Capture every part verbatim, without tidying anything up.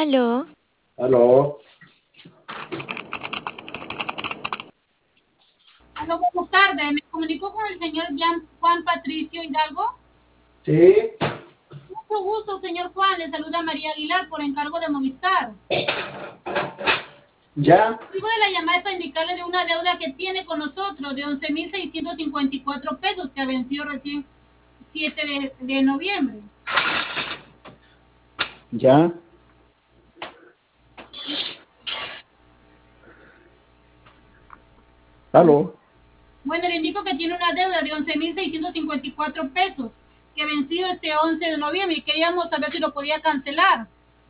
Aló. Aló. Aló, buenas tardes. Me comunico con el señor Jan- Juan Patricio Hidalgo. Sí. Mucho gusto, señor Juan. Le saluda María Aguilar por encargo de Movistar. Ya. El motivo de la llamada es para indicarle de una deuda que tiene con nosotros de once mil seiscientos cincuenta y cuatro pesos que ha vencido recién siete de, de noviembre. Ya. Aló. Bueno, le indico que tiene una deuda de once mil seiscientos cincuenta y cuatro pesos que ha vencido este once de noviembre y queríamos saber si lo podía cancelar.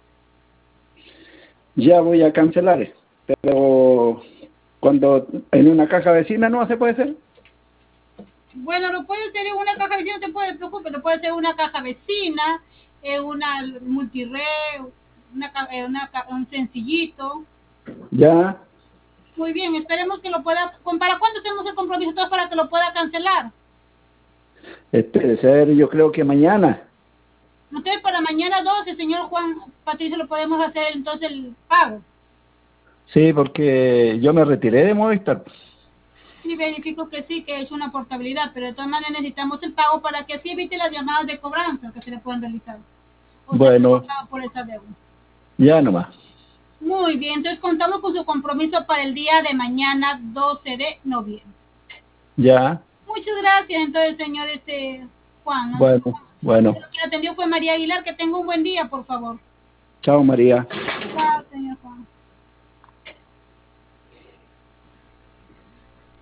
Ya voy a cancelar. Pero cuando en una caja vecina no se puede ser. Bueno, lo puede ser en una caja vecina, no te puedes preocupar, lo puede ser una caja vecina, en una multired, una, ca- eh, una ca- un sencillito. Ya. Muy bien, esperemos que lo pueda. ¿con- ¿Para cuándo hacemos el compromiso todos para que lo pueda cancelar? Espere ser, yo creo que mañana. Entonces, para mañana doce, señor Juan Patricio, lo podemos hacer entonces el pago. Sí, porque yo me retiré de Movistar. Sí, verifico que sí, que es una portabilidad, pero de todas maneras necesitamos el pago para que así evite las llamadas de cobranza que se le puedan realizar o ser Bueno, reportado por esa deuda. ya nomás. Muy bien, entonces contamos con su compromiso para el día de mañana, doce de noviembre. Ya. Muchas gracias, entonces, señor este Juan. ¿No? Bueno, bueno. Quien atendió fue María Aguilar. Que tenga un buen día, por favor. Chao, María. Chao, señor Juan.